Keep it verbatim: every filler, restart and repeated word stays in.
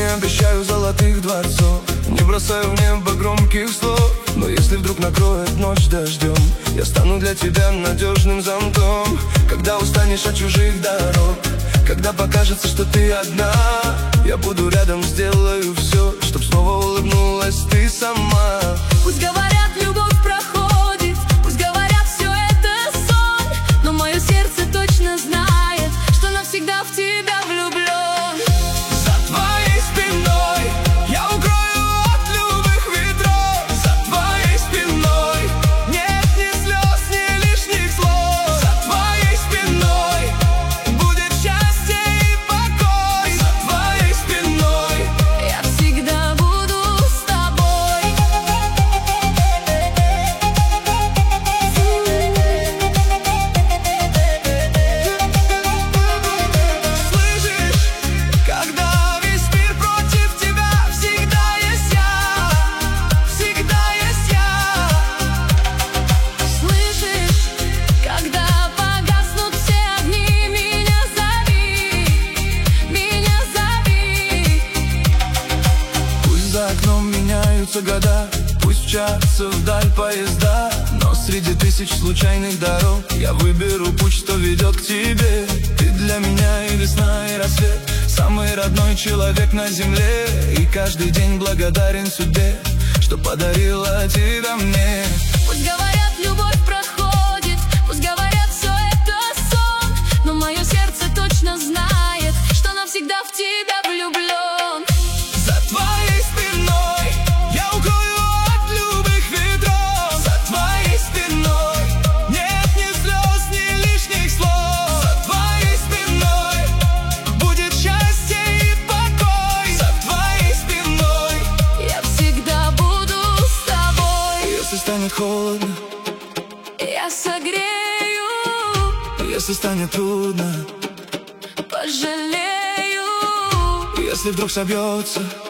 обещаю золотых дворцов, не бросаю в небо громких слов. Но если вдруг накроет ночь дождем, я стану для тебя надежным зонтом. Когда устанешь от чужих дорог, когда покажется, что ты одна, я буду рядом, сделаю все, чтоб снова улыбнулась ты сама. Пусть говорят, любовь проходит, пусть говорят, все это сон, но мое сердце точно знает, что навсегда в тебя влюблен. За твоей спиной я укрою от любых ветров, за твоей спиной нет ни слез, ни лишних слов. За твоей спиной будет счастье и покой, за твоей спиной Я всегда буду с тобой. Слышишь, когда весь мир против тебя, всегда есть я, всегда есть я. Слышишь, когда погаснут все огни, меня зови, меня зови. Пусть за окном меняются года, пусть мчатся вдаль поезда, но среди тысяч случайных дорог я выберу путь, что ведет к тебе. Ты для меня и весна, и рассвет, самый родной человек на земле. И каждый день благодарен судьбе, что подарила тебя мне. Пусть говорят, любовь проходит, пусть говорят, все это сон, но мое сердце точно знает, что навсегда в тебя влюблен. За твоей спиной я укрою от любых ветров, за твоей спиной нет ни слез, ни лишних слов. За твоей спиной будет счастье и покой, за твоей спиной Я всегда буду с тобой. если станет холодно, Я согрею, если станет трудно, пожалею. если вдруг собьется